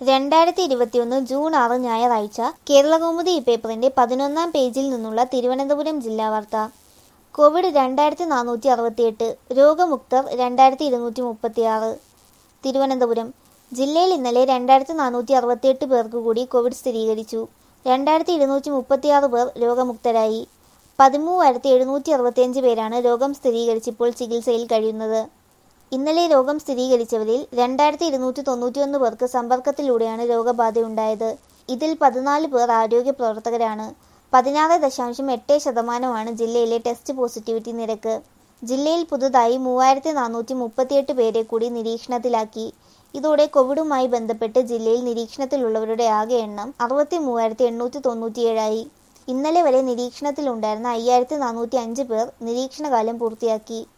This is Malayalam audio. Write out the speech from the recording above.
2021 ജൂൺ 6 ഞായറാഴ്ച കേരളകൗമുദി ഈ പേപ്പറിന്റെ 11-ാം പേജിൽ നിന്നുള്ള തിരുവനന്തപുരം ജില്ലാ വാർത്ത. കോവിഡ് 2468, രോഗമുക്തർ 2236. തിരുവനന്തപുരം ജില്ലയിൽ ഇന്നലെ 2468 പേർക്ക് കൂടി കോവിഡ് സ്ഥിരീകരിച്ചു. 2236 പേർ രോഗമുക്തരായി. 13,765 പേരാണ് രോഗം സ്ഥിരീകരിച്ചിപ്പോൾ ചികിത്സയിൽ കഴിയുന്നത്. ഇന്നലെ രോഗം സ്ഥിരീകരിച്ചവരിൽ 2291 പേർക്ക് സമ്പർക്കത്തിലൂടെയാണ് രോഗബാധയുണ്ടായത്. ഇതിൽ 14 പേർ ആരോഗ്യ പ്രവർത്തകരാണ്. 16.8% ജില്ലയിലെ ടെസ്റ്റ് പോസിറ്റിവിറ്റി നിരക്ക്. ജില്ലയിൽ പുതുതായി 3438 പേരെ കൂടി നിരീക്ഷണത്തിലാക്കി. ഇതോടെ കോവിഡുമായി ബന്ധപ്പെട്ട് ജില്ലയിൽ നിരീക്ഷണത്തിലുള്ളവരുടെ ആകെ എണ്ണം 63,897 ആയി. ഇന്നലെ വരെ നിരീക്ഷണത്തിലുണ്ടായിരുന്ന 5405 പേർ നിരീക്ഷണകാലം പൂർത്തിയാക്കി.